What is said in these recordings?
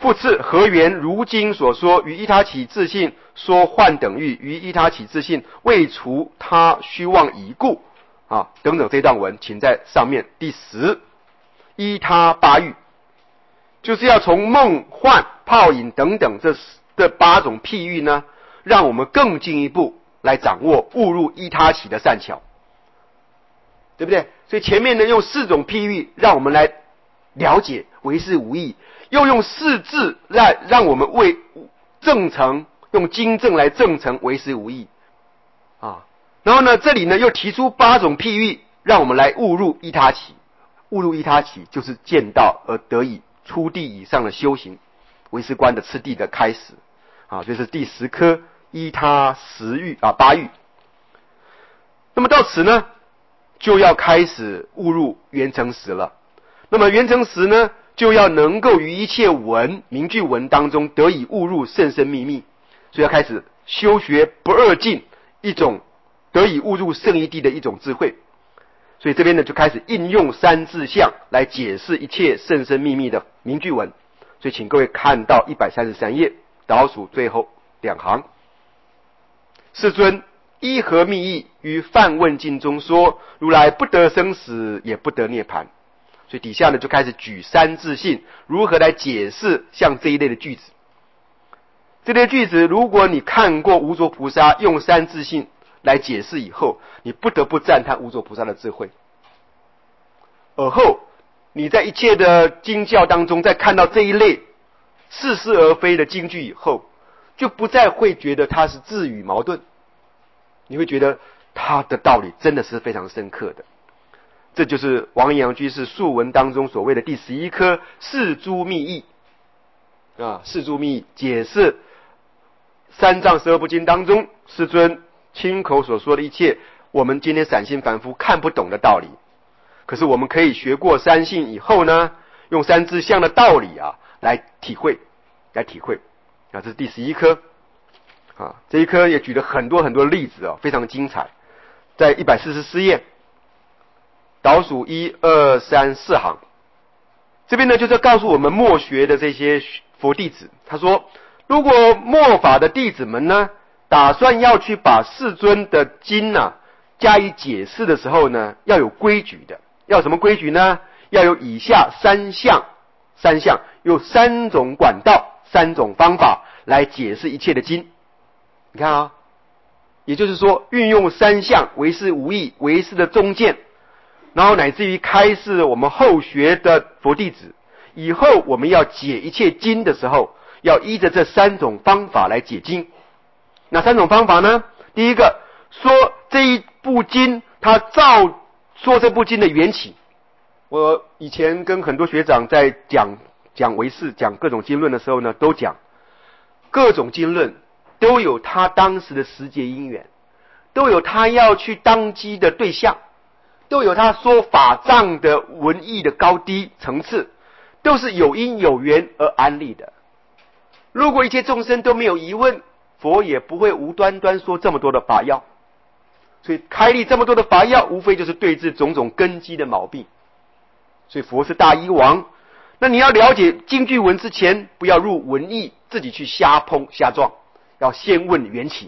复次，何缘如今所说于依他起自性说幻等欲，于依他起自性未除他虚妄已故等等这段文，请在上面第10依他八欲，就是要从梦幻泡影等等这8种譬喻呢，让我们更进一步来掌握误入依他起的善巧，对不对？所以前面呢用4种譬喻让我们来了解唯识无义，又用4字来让我们为证成，用经证来证成唯识无义然后呢这里呢又提出8种譬喻让我们来误入依他起。误入依他起就是见道而得以初地以上的修行，唯识观的次第的开始这是第10科依他10欲8欲。那么到此呢就要开始误入圆成实了。那么圆成实呢就要能够于一切文名句文当中得以误入甚深秘密，所以要开始修学不二境，一种得以误入圣义谛的一种智慧。所以这边呢就开始应用三字相来解释一切甚深秘密的名句文。所以请各位看到133页倒数最后2行，世尊依何密意于梵问经中说如来不得生死也不得涅槃。所以底下呢就开始举三字性如何来解释像这一类的句子。这类句子如果你看过无着菩萨用三字性来解释以后，你不得不赞叹无着菩萨的智慧。而后你在一切的经教当中再看到这一类似是而非的经句以后，就不再会觉得它是字语矛盾，你会觉得它的道理真的是非常深刻的。这就是王阳居士述文当中所谓的第11科四诸密意四诸密意解释三藏十二部经当中世尊亲口所说的一切我们今天散心凡夫看不懂的道理，可是我们可以学过三性以后呢，用三字相的道理来体会这是第11科这一科也举了很多很多例子非常精彩。在144页倒数1、2、3、4行，这边呢就是告诉我们末学的这些佛弟子，他说如果末法的弟子们呢打算要去把世尊的经加以解释的时候呢，要有规矩的。要什么规矩呢？要有以下三项，有3种管道3种方法来解释一切的经。你看也就是说运用3项唯识无义唯识的中见，然后乃至于开示我们后学的佛弟子，以后我们要解一切经的时候要依着这3种方法来解经。哪3种方法呢？第一个说这一部经它照说这部经的缘起。我以前跟很多学长在讲唯识讲各种经论的时候呢，都讲各种经论都有他当时的时节因缘，都有他要去当机的对象，都有他说法藏的文义的高低层次，都是有因有缘而安立的。如果一切众生都没有疑问，佛也不会无端端说这么多的法要。所以开立这么多的法要，无非就是对治种种根基的毛病。所以佛是大医王。那你要了解经句文之前，不要入文义自己去瞎碰瞎撞，要先问缘起。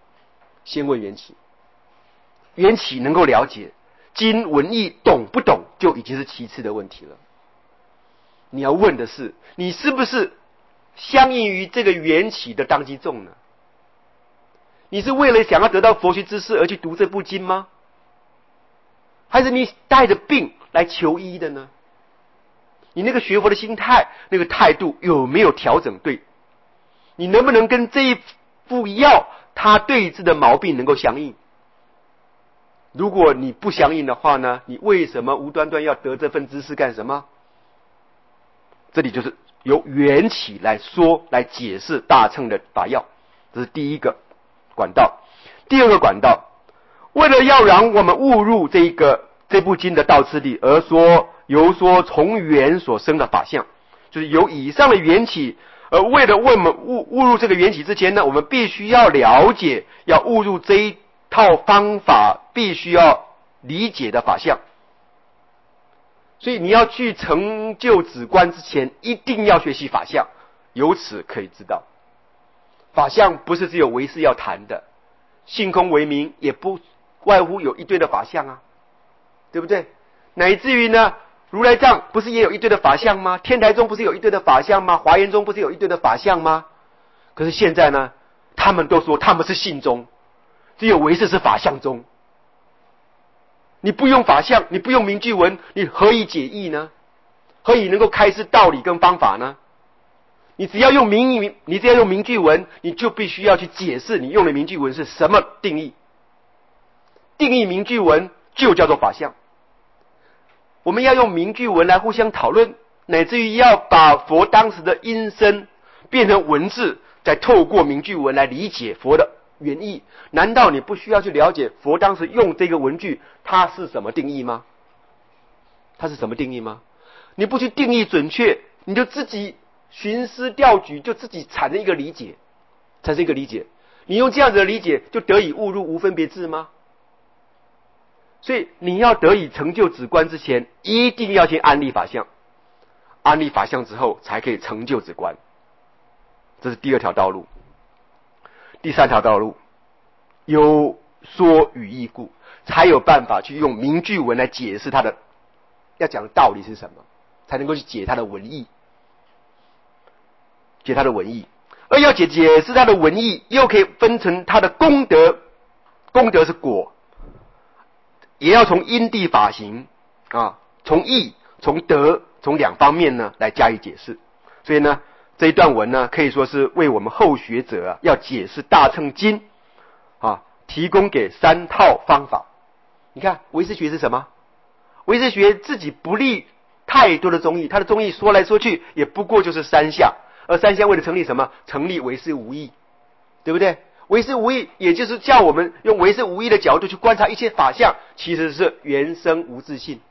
缘起能够了解，经文义懂不懂就已经是其次的问题了。你要问的是你是不是相应于这个缘起的当机众呢？你是为了想要得到佛学知识而去读这部经吗？还是你带着病来求医的呢？你那个学佛的心态那个态度有没有调整对？你能不能跟这一副药它对治的毛病能够相应？如果你不相应的话呢，你为什么无端端要得这份知识干什么？这里就是由缘起来说来解释大乘的法要，这是第一个管道。第二个管道，为了要让我们误入这部经的道次第，而由说从缘所生的法相，就是由以上的缘起，而为了我们误入这个缘起之前呢，我们必须要了解，要误入这一套方法必须要理解的法相。所以你要去成就止观之前，一定要学习法相， 由此可以知道，法相不是只有唯识要谈的，性空为名也不外乎有一堆的法相啊，对不对？乃至于呢，如来藏不是也有一堆的法相吗？天台宗不是有一堆的法相吗？华严宗不是有一堆的法相吗？可是现在呢，他们都说他们是性宗，只有唯识是法相宗。你不用法相，你不用名句文，你何以解义呢？何以能够开示道理跟方法呢？你只要用名句文，你就必须要去解释你用的名句文是什么定义。定义名句文就叫做法相。我们要用名句文来互相讨论，乃至于要把佛当时的音声变成文字，再透过名句文来理解佛的原意。难道你不需要去了解佛当时用这个文句它是什么定义吗？它是什么定义吗？你不去定义准确，你就自己寻思调举，就自己产生一个理解。你用这样子的理解就得以误入无分别智吗？所以你要得以成就止观之前，一定要先安立法相，安立法相之后才可以成就止观。这是第二条道路。第三条道路，有说语义故，才有办法去用名句文来解释它的要讲的道理是什么，才能够去解它的文义，而要解释它的文义，又可以分成它的功德，功德是果，也要从因地法行啊，从义从德从两方面呢来加以解释。所以呢，这一段文呢可以说是为我们后学者要解释大乘经提供给三套方法。你看唯识学是什么？唯识学自己不立太多的宗义，他的宗义说来说去也不过就是三项，而三项为了成立什么？成立唯识无义，对不对？唯识无义也就是叫我们用唯识无义的角度去观察一切法相，其实是原生无自性，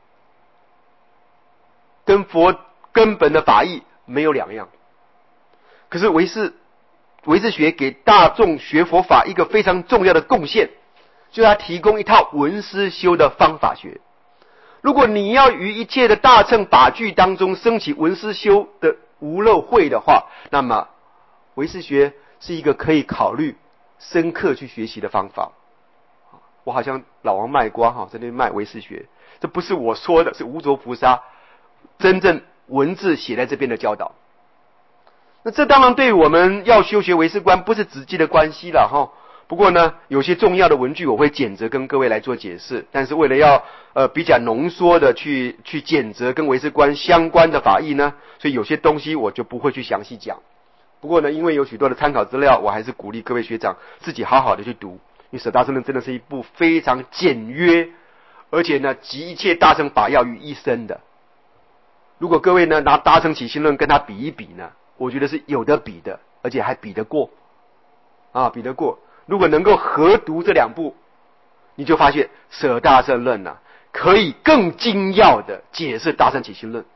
跟佛根本的法义没有两样。可是唯识学给大众学佛法一个非常重要的贡献，就是它提供一套闻思修的方法学。如果你要于一切的大乘法句当中升起闻思修的无漏慧的话，那么唯识学是一个可以考虑深刻去学习的方法。我好像老王卖瓜在那边卖唯识学，这不是我说的，是无着菩萨真正文字写在这边的教导。那这当然对我们要修学唯识观不是直接的关系了哈。不过呢，有些重要的文句我会简择跟各位来做解释，但是为了要比较浓缩的去简择跟唯识观相关的法义呢，所以有些东西我就不会去详细讲。不过呢，因为有许多的参考资料，我还是鼓励各位学长自己好好的去读。因为《舍大乘论》真的是一部非常简约，而且呢集一切大乘法要于一身的。如果各位呢拿《大乘起信论》跟它比一比呢，我觉得是有得比的，而且还比得过比得过。如果能够合读这两部，你就发现《舍大乘论》可以更精要的解释《大乘起信论》，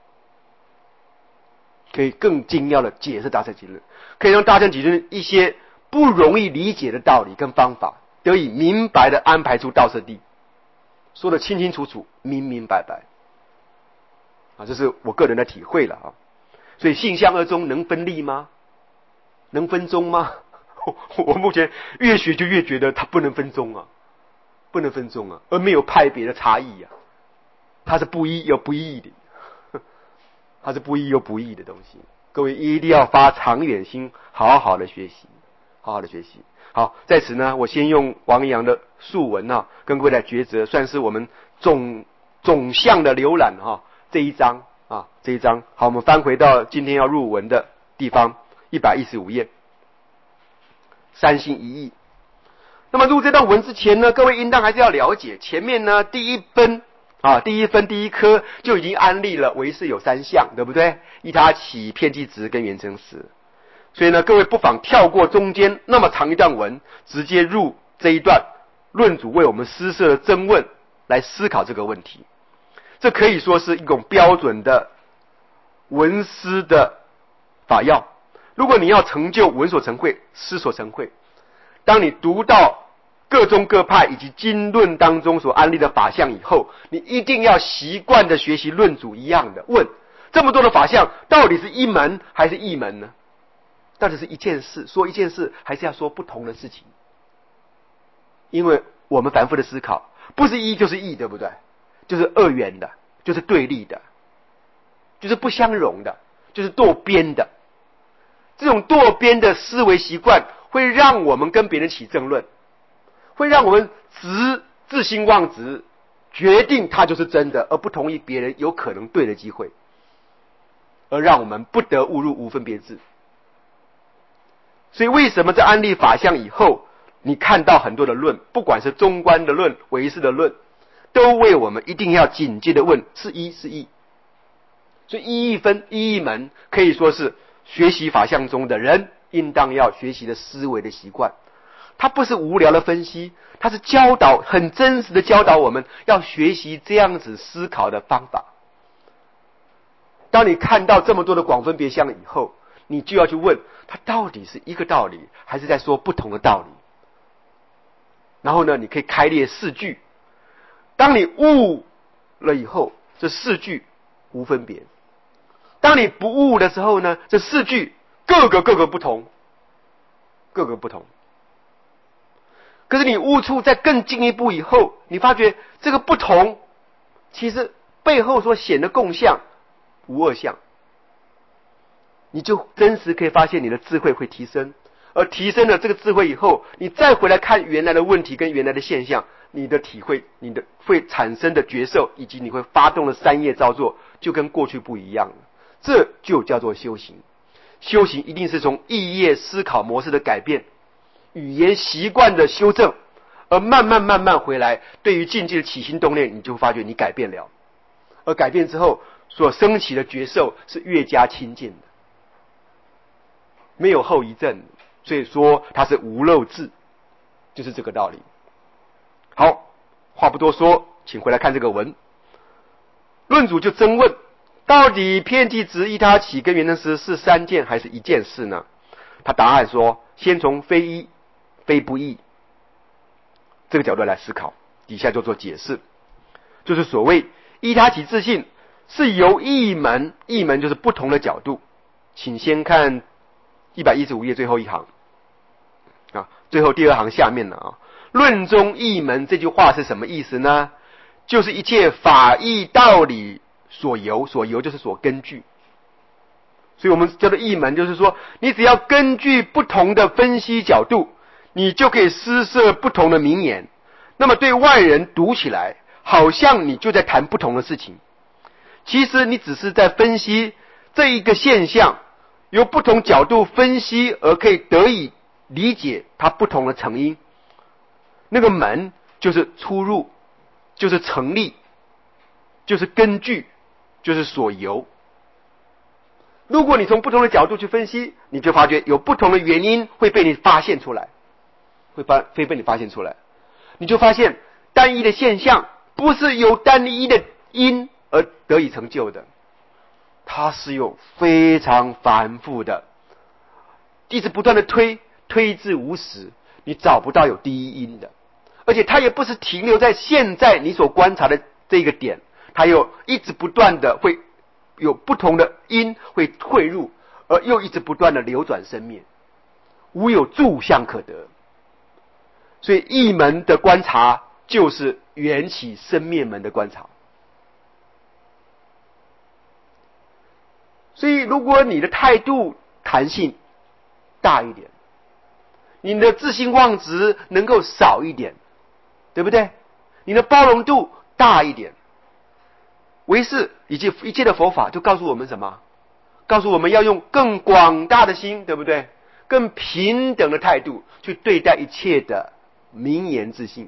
可以更精要的解释《大乘起信论》，可以让《大乘起信论》一些不容易理解的道理跟方法得以明白的安排出道次第，说得清清楚楚明明白白这是我个人的体会了所以性相二宗能分立吗？能分宗吗？我目前越学就越觉得它不能分宗不能分宗而没有派别的差异它是不一又不异的，它是不一又不异的东西。各位一定要发长远心，好好的学习，好好的学习。好，在此呢，我先用王阳的述文跟各位来抉择，算是我们总项的浏览这一章这一章。好，我们翻回到今天要入文的地方，115页，三心一意。那么入这段文之前呢，各位应当还是要了解前面呢第一分第一科就已经安立了唯识有三项，对不对？依他起、遍计执跟缘成实。所以呢，各位不妨跳过中间那么长一段文，直接入这一段论主为我们施设的真问来思考这个问题。这可以说是一种标准的文思的法要。如果你要成就文所成慧、思所成慧，当你读到各宗各派以及经论当中所安立的法相以后，你一定要习惯的学习论主一样的问， 这么多的法相，到底是一门还是异门呢？到底是一件事，说一件事，还是要说不同的事情？因为我们凡夫的思考，不是一就是异，对不对？就是二元的，就是对立的，就是不相容的，就是堕边的。这种堕边的思维习惯，会让我们跟别人起争论，会让我们自心妄执，决定它就是真的，而不同意别人有可能对的机会，而让我们不得误入无分别智。所以为什么在安立法相以后，你看到很多的论，不管是中观的论、唯识的论，都为我们一定要紧接的问是一是异。所以一义分、一义门，可以说是学习法相中的人应当要学习的思维的习惯。它不是无聊的分析，它是教导，很真实的教导我们要学习这样子思考的方法。当你看到这么多的广分别相以后，你就要去问，它到底是一个道理，还是在说不同的道理？然后呢，你可以开列四句。当你悟了以后，这四句无分别；当你不悟的时候呢，这四句各个不同，各个不同。可是你悟出再更进一步以后，你发觉这个不同，其实背后所显的共相无二相。你就真实可以发现你的智慧会提升，而提升了这个智慧以后，你再回来看原来的问题跟原来的现象，你的体会，你的会产生的觉受，以及你会发动的三业造作，就跟过去不一样了。这就叫做修行。修行一定是从意业思考模式的改变，语言习惯的修正，而慢慢回来，对于境界的起心动念，你就发觉你改变了，而改变之后所升起的觉受是越加亲近的，没有后遗症，所以说它是无漏智，就是这个道理。好，话不多说，请回来看这个文。论主就争问，到底遍计执依他起跟圆成实是三件还是一件事呢？他答案说，先从非一非不异这个角度来思考，底下就做解释。就是所谓依他起自性是由一门，一门就是不同的角度。请先看115页最后一行啊，最后第二行下面了啊。论中一门这句话是什么意思呢？就是一切法义道理所由，所由就是所根据。所以我们叫做一门，就是说你只要根据不同的分析角度，你就可以施设不同的名言。那么对外人读起来，好像你就在谈不同的事情，其实你只是在分析这一个现象，由不同角度分析而可以得以理解它不同的成因。那个门就是出入，就是成立，就是根据，就是所由。如果你从不同的角度去分析，你就发觉有不同的原因会被你发现出来，会被你发现出来。你就发现单一的现象不是由单一的因而得以成就的，它是有非常繁复的，一直不断的推至无始，你找不到有第一因的。而且它也不是停留在现在你所观察的这个点，它又一直不断的会有不同的因会汇入，而又一直不断的流转生灭，无有住相可得。所以一门的观察就是缘起生灭门的观察。所以如果你的态度弹性大一点，你的自性妄执能够少一点，对不对？你的包容度大一点，唯识以及一切的佛法就告诉我们什么？告诉我们要用更广大的心，对不对？更平等的态度去对待一切的名言自性。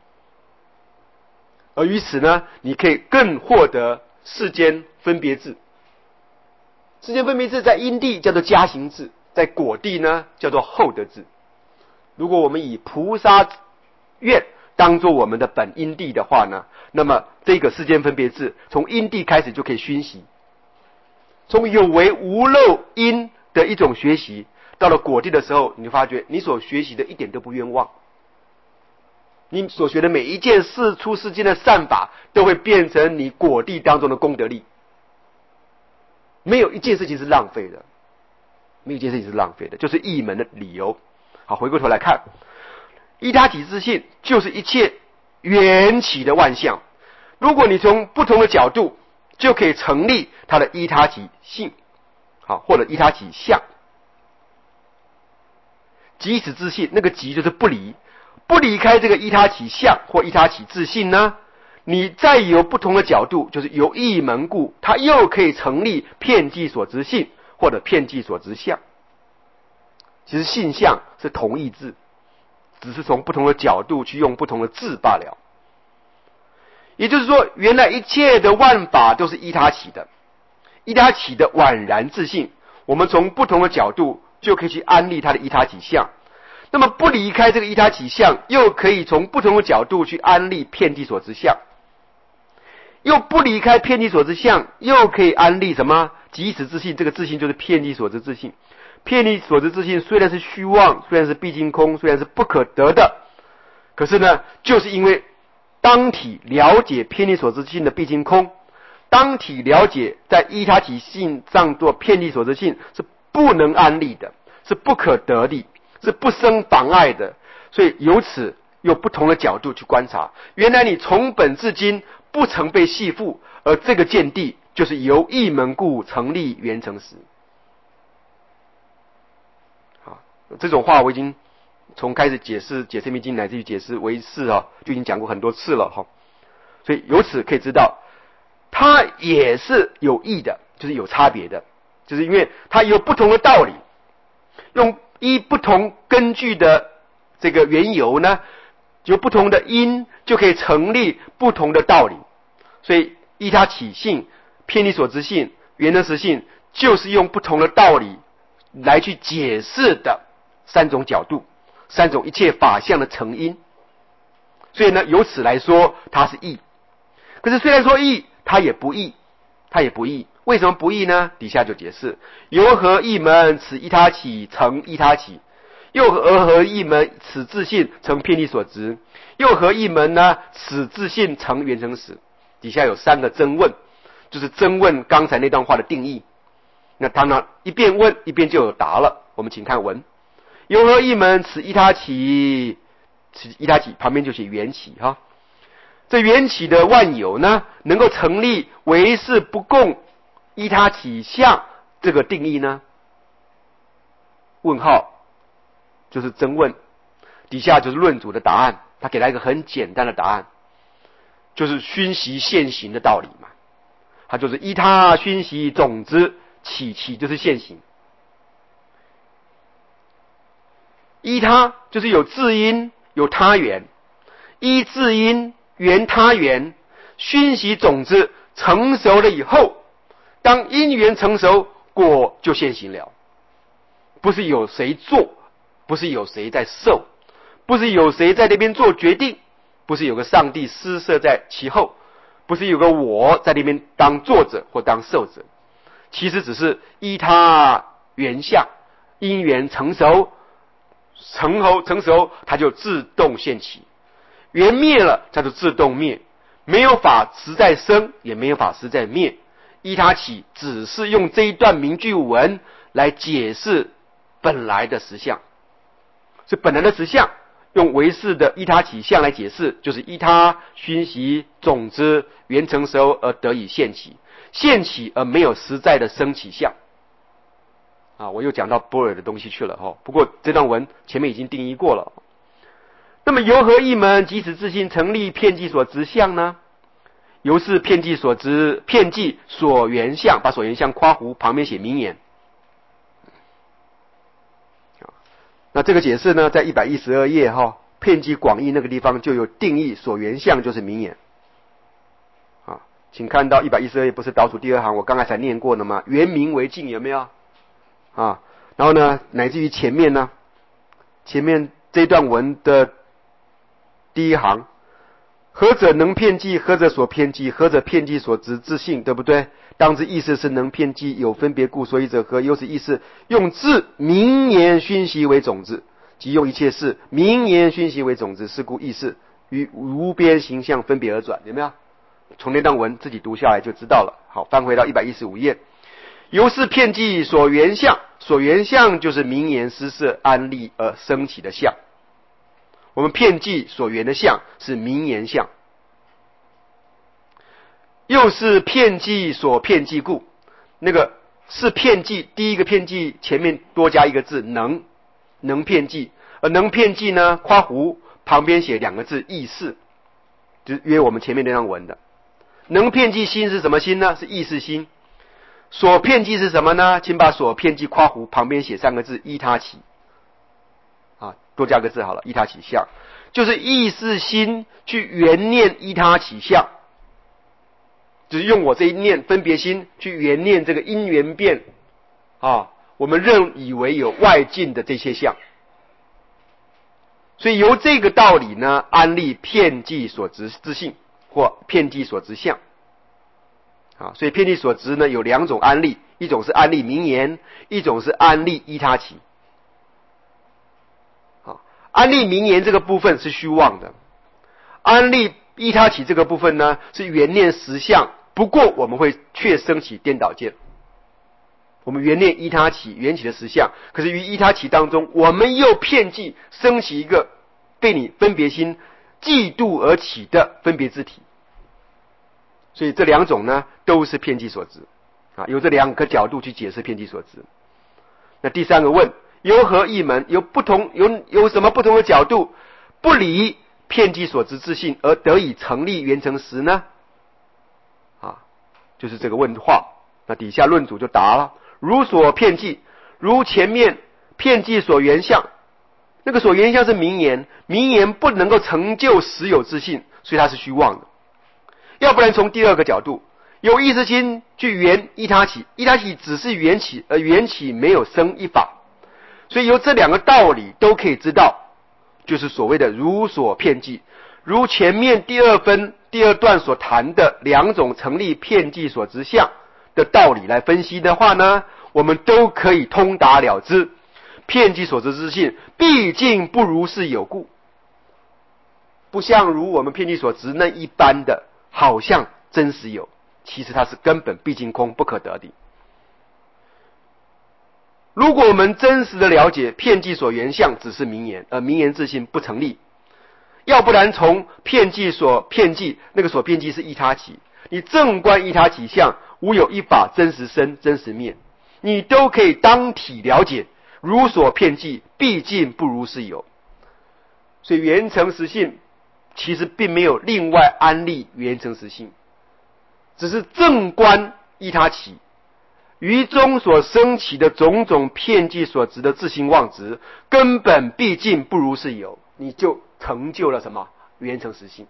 而于此呢，你可以更获得世间分别智。世间分别智在因地叫做加行智，在果地呢叫做后得智。如果我们以菩萨愿当作我们的本因地的话呢，那么这个世间分别智从因地开始就可以熏习，从有为无漏因的一种学习，到了果地的时候，你就发觉你所学习的一点都不冤枉，你所学的每一件事出世间的善法都会变成你果地当中的功德力。 没有一件事情是浪费的，没有一件事情是浪费的，就是义门的理由。好，回过头来看，依他起自性就是一切缘起的万象。如果你从不同的角度，就可以成立它的依他起性，好，或者依他起相。即此自性，那个即就是不离，不离开这个依他起相或依他起自性呢，你再有不同的角度，就是由一门故，它又可以成立遍计所执性或者遍计所执相。其实性相是同义字，只是从不同的角度去用不同的字罢了。也就是说，原来一切的万法都是依他起的，依他起的宛然自性，我们从不同的角度就可以去安立它的依他起相。那么不离开这个依他起相，又可以从不同的角度去安立遍计所执相，又不离开遍计所执相，又可以安立什么？即此自性，这个自性就是遍计所执自性。遍计所执自性虽然是虚妄，虽然是毕竟空，虽然是不可得的，可是呢，就是因为当体了解遍计所执性的毕竟空，当体了解在依他起性上做遍计所执性是不能安立的，是不可得的，是不生妨碍的，所以由此有不同的角度去观察，原来你从本至今不曾被系缚，而这个见地就是由一门故成立圆成实。好，这种话我已经从开始解释解释密经乃至于解释唯识就已经讲过很多次了所以由此可以知道，它也是有异的，就是有差别的，就是因为它有不同的道理，用依不同根据的这个缘由呢，有不同的因就可以成立不同的道理。所以依他起性、遍计所执性、圆成实性，就是用不同的道理来去解释的三种角度，三种一切法相的成因。所以呢，由此来说它是异。可是虽然说异，它也不异，它也不异。为什么不异呢？底下就解释：由何异门此依他起成依他起，又何异门此自性成遍计所执，又何异门呢？此自性成圆成实。底下有三个争问，就是争问刚才那段话的定义。那他呢一边问一边就有答了。我们请看文：由何异门此依他起，此依他起旁边就写缘起这缘起的万有呢，能够成立唯是不共依他起相这个定义呢？问号就是争问，底下就是论主的答案。他给他一个很简单的答案，就是熏习现行的道理嘛。他就是依他熏习种子起就是现行，依他就是有自因有他缘，依自因缘他缘，熏习种子成熟了以后，当因缘成熟，果就现行了。不是有谁做，不是有谁在受，不是有谁在那边做决定，不是有个上帝施设在其后，不是有个我在那边当作者或当受者，其实只是依他缘相，因缘成熟，成熟它就自动现起，缘灭了它就自动灭，没有法实在生，也没有法实在灭。依他起只是用这一段名句文来解释本来的实相，是本来的实相用唯识的依他起相来解释，就是依他熏习种子缘成熟而得以现起，现起而没有实在的生起相。我又讲到般若的东西去了不过这段文前面已经定义过了。那么由何异门即此自性成立遍计所执相呢？由是遍计所执，遍计所缘相，把所缘相括弧旁边写名言。那这个解释呢，在112页遍计广义那个地方就有定义，所缘相就是名言。请看到112页不是倒数第二行，我刚才才念过的吗？原名为净，有没有？然后呢，乃至于前面呢，前面这段文的第一行，何者能遍计，何者所遍计，何者遍计所执自性，对不对？当知意识是能遍计，有分别故，所以者何？由此意识用字名言熏习为种子，即用一切事名言熏习为种子，是故意识与无边形象分别而转，有没有？从那段文自己读下来就知道了。好，翻回到115页。 由是遍计所缘相，所缘相就是名言施设安立而生起的相。我们遍计所缘的相是名言相。又是遍计所遍计故，那个是遍计，第一个遍计前面多加一个字能，能遍计，而能遍计呢，括弧旁边写两个字意识，就是约我们前面那张文的。能遍计心是什么心呢？是意识心。所遍计是什么呢？请把所遍计括弧旁边写三个字依他起，啊，多加个字好了，依他起相，就是意识心去缘念依他起相。就是用我这一念分别心去缘念这个因缘变啊，我们认以为有外境的这些相，所以由这个道理呢，安立遍计所执之性或遍计所执相啊。所以遍计所执呢有两种安立，一种是安立名言，一种是安立依他起。安立名言这个部分是虚妄的，安立依他起这个部分呢是缘念实相。不过我们会却生起颠倒见，我们缘念依他起缘起的实相，可是于依他起当中，我们又遍计生起一个被你分别心嫉妒而起的分别之体。所以这两种呢都是遍计所执啊，有这两个角度去解释遍计所执。那第三个问，由何异门，有什么不同的角度不离遍计所执之性而得以成立圆成实呢？就是这个问话，那底下论主就答了：如所遍计，如前面遍计所缘相，那个所缘相是名言，名言不能够成就实有之性，所以它是虚妄的。要不然从第二个角度，有意识心去缘依他起，依他起只是缘起，而缘起没有生一法，所以由这两个道理都可以知道，就是所谓的如所遍计。如前面第二段所谈的两种成立遍计所执相的道理来分析的话呢，我们都可以通达了之。遍计所执之性毕竟不如是有故，不像如我们遍计所执那一般的好像真实有，其实它是根本毕竟空不可得的。如果我们真实的了解遍计所缘相只是名言，而名言自性不成立，要不然从遍计所遍计，那个所遍计是依他起，你正观依他起相，无有一法真实生真实灭，你都可以当体了解，如所遍计毕竟不如是有。所以圆成实性其实并没有另外安立圆成实性，只是正观依他起，于中所生起的种种遍计所执的自性妄执，根本毕竟不如是有，你就成就了什么圆成实性，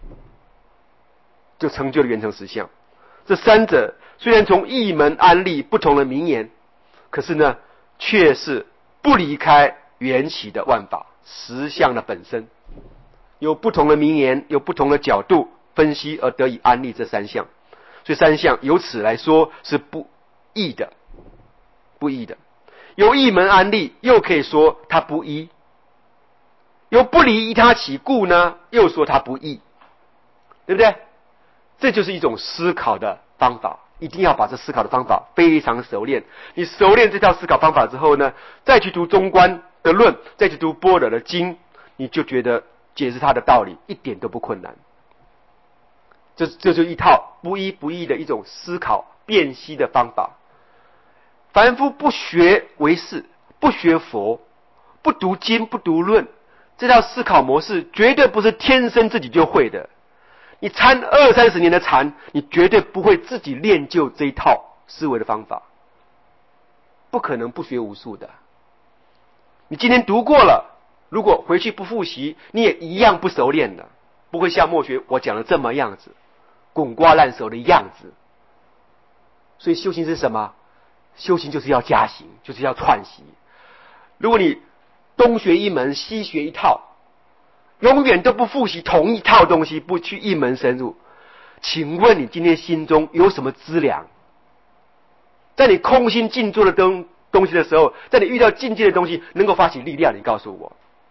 就成就了圆成实相。这三者虽然从异门安立不同的名言，可是呢却是不离开缘起的万法实相的本身，有不同的名言，有不同的角度分析而得以安立这三项。所以三项由此来说是不异的，不异的。由异门安立又可以说它不异，由不离依他起故呢又说它不异，对不对？这就是一种思考的方法，一定要把这思考的方法非常熟练。你熟练这套思考方法之后呢，再去读中观的论，再去读般若的经，你就觉得解释它的道理一点都不困难。这就是一套不依不异的一种思考辨析的方法。凡夫不学唯识，不学佛，不读经，不读论，这套思考模式绝对不是天生自己就会的。你参20-30年的禅，你绝对不会自己练就这一套思维的方法，不可能不学无术的。你今天读过了，如果回去不复习，你也一样不熟练的，不会像默学我讲的这么样子滚瓜烂熟的样子。所以修行是什么？修行就是要加行，就是要串习。如果你东学一门西学一套，永远都不复习同一套东西，不去一门深入，请问你今天心中有什么资粮？在你空心静坐的东西的时候，在你遇到境界的东西能够发起力量，你告诉我，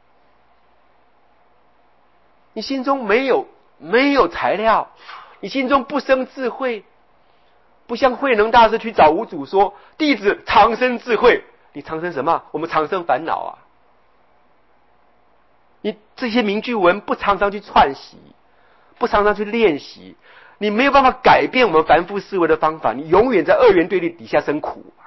你心中没有材料，你心中不生智慧， 不像慧能大师去找五祖说：“弟子长生智慧。”你长生什么？我们长生烦恼啊！你这些名句文不常常去串习，不常常去练习，你没有办法改变我们凡夫思维的方法，你永远在二元对立底下生苦啊！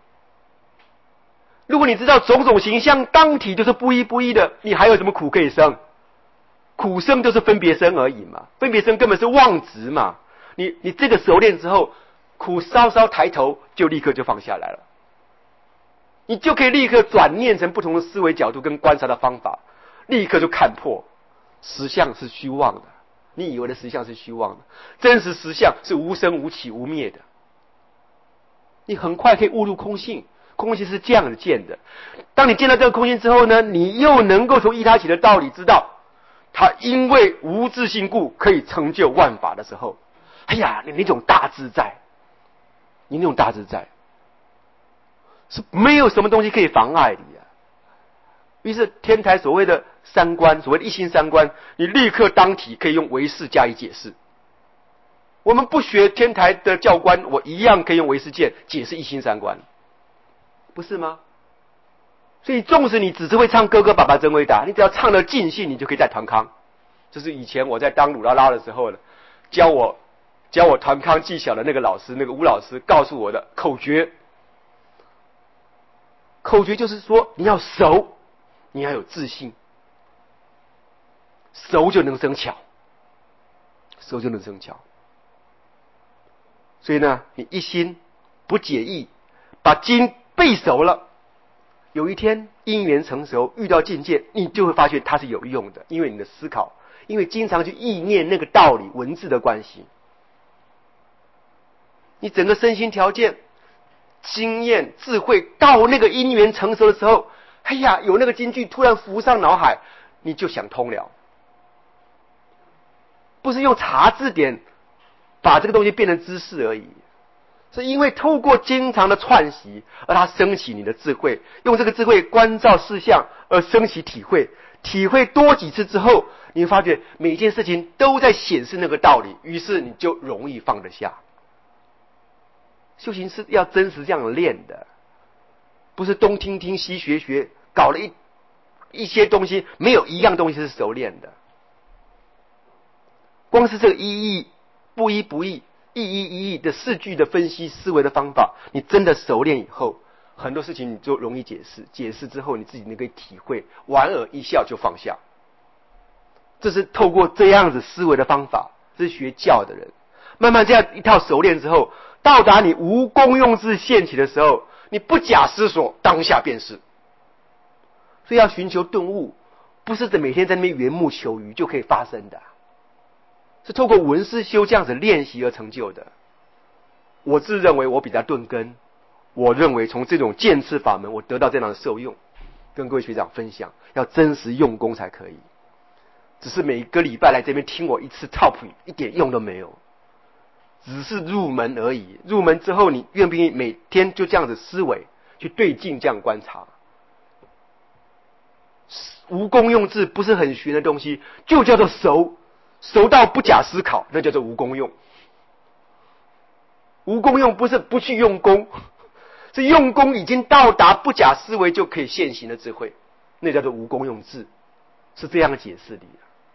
如果你知道种种形象当体就是不一不一的，你还有什么苦可以生？苦生就是分别生而已嘛，分别生根本是妄执嘛。你这个熟练之后，苦稍稍抬头就立刻就放下来了，你就可以立刻转念成不同的思维角度跟观察的方法，立刻就看破实相是虚妄的，你以为的实相是虚妄的，真实实相是无生无起无灭的，你很快可以悟入空性。空性是这样子见的，当你见到这个空性之后呢，你又能够从依他起的道理知道他因为无自性故可以成就万法的时候，哎呀，你那种大自在，你那种大自在是没有什么东西可以妨碍你啊。于是天台所谓的三观，所谓的一心三观，你立刻当体可以用唯识加以解释。我们不学天台的教官，我一样可以用唯识见解释一心三观，不是吗？所以纵使你只是会唱哥哥爸爸真伟大，你只要唱得尽兴，你就可以在团康。这是以前我在当鲁拉拉的时候呢，教我团康技巧的那个老师，那个吴老师告诉我的口诀。口诀就是说，你要熟，你要有自信，熟就能生巧，熟就能生巧。所以呢，你一心不解义，把经背熟了，有一天因缘成熟，遇到境界，你就会发现它是有用的，因为你的思考，因为经常去意念那个道理文字的关系，你整个身心条件经验智慧到那个因缘成熟的时候，哎呀，有那个金句突然浮上脑海，你就想通了。不是用查字典把这个东西变成知识而已，是因为透过经常的串习，而它升起你的智慧，用这个智慧观照事项而升起体会，体会多几次之后，你会发觉每一件事情都在显示那个道理，于是你就容易放得下。修行是要真实这样练的，不是东听听西学学，搞了一些东西，没有一样东西是熟练的。光是这个一义不一不义，一一一义的四句的分析思维的方法，你真的熟练以后，很多事情你就容易解释，解释之后你自己能够体会，莞尔一笑就放下。这是透过这样子思维的方法，这是学教的人慢慢这样一套熟练之后，到达你无功用智现起的时候，你不假思索，当下便是。所以要寻求顿悟，不是每天在那边缘木求鱼就可以发生的，是透过文思修这样子练习而成就的。我自认为我比较顿根，我认为从这种渐次法门我得到这样的受用，跟各位学长分享，要真实用功才可以。只是每个礼拜来这边听我一次套谱，一点用都没有，只是入门而已。入门之后，你愿不愿意每天就这样子思维，去对镜这样观察？无功用智不是很玄的东西，就叫做熟，熟到不假思考，那叫做无功用。无功用不是不去用功，是用功已经到达不假思维就可以现行的智慧，那叫做无功用智，是这样的解释理。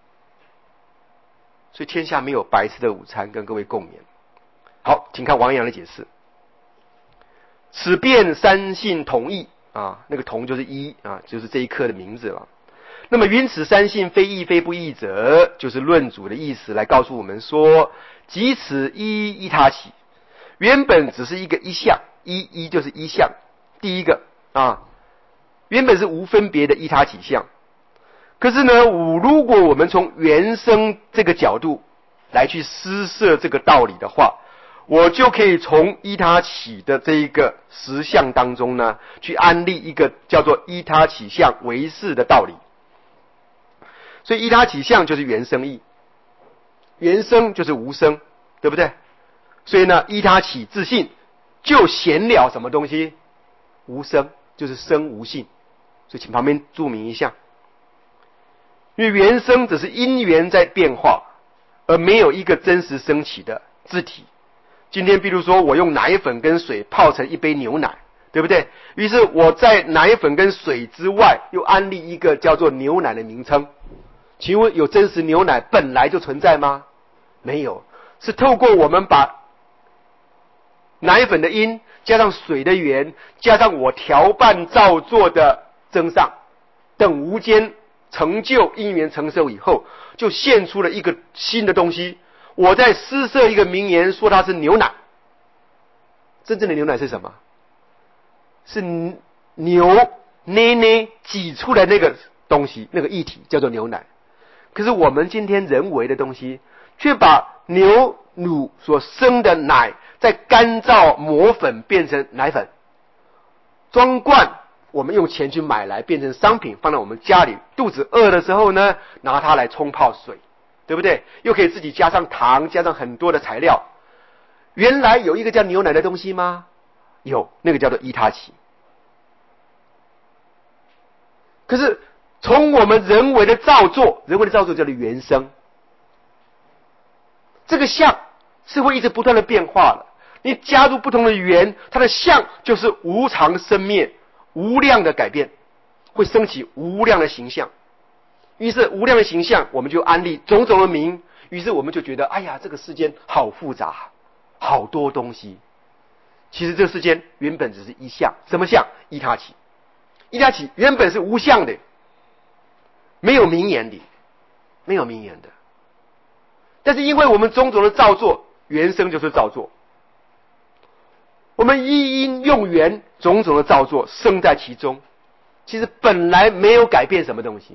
所以天下没有白吃的午餐，跟各位共勉。好，请看王阳的解释。此辩三性同义啊，那个同就是一啊，就是这一课的名字了。那么云此三性非义非不义者，就是论主的意思来告诉我们说，即此依他起，原本只是一个一项，一就是一项，第一个啊，原本是无分别的依他起相。可是呢，如果我们从原生这个角度来去施设这个道理的话，我就可以从依他起的这一个实相当中呢，去安立一个叫做依他起相为是的道理。所以依他起相就是原生义，原生就是无生，对不对？所以呢，依他起自性就显了什么东西？无生，就是生无性。所以请旁边注明一下。因为原生只是因缘在变化，而没有一个真实升起的自体， 今天比如说我用奶粉跟水泡成一杯牛奶，对不对？于是我在奶粉跟水之外又安立一个叫做牛奶的名称。请问有真实牛奶本来就存在吗？没有，是透过我们把奶粉的因加上水的缘加上我调拌造作的增上等无间成就因缘成熟以后，就现出了一个新的东西。我在施设一个名言说它是牛奶。真正的牛奶是什么？是牛奶奶挤出来那个东西，那个液体叫做牛奶。可是我们今天人为的东西却把牛乳所生的奶再干燥磨粉变成奶粉，装罐我们用钱去买来变成商品，放在我们家里，肚子饿的时候呢拿它来冲泡水，对不对？又可以自己加上糖，加上很多的材料。原来有一个叫牛奶的东西吗？有，那个叫做伊他奇。可是从我们人为的造作，人为的造作叫做原生，这个相是会一直不断的变化的。你加入不同的缘，它的相就是无常生灭，无量的改变，会升起无量的形象。于是无量的形象，我们就安立种种的名。于是我们就觉得，哎呀，这个世间好复杂，好多东西。其实这个世间原本只是一相，什么相？伊他奇。伊他奇原本是无相的，没有名言的，没有名言的。但是因为我们种种的造作，原生就是造作，我们依因用缘，种种的造作生在其中。其实本来没有改变什么东西，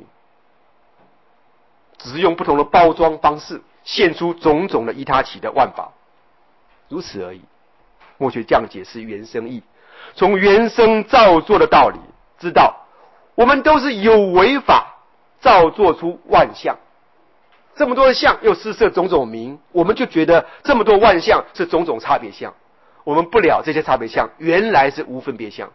只是用不同的包装方式现出种种的伊他奇的万法，如此而已。墨学这样解释原生义，从原生造作的道理知道，我们都是有为法造作出万象，这么多的相又施设种种名，我们就觉得这么多万象是种种差别相，我们不了这些差别相原来是无分别相。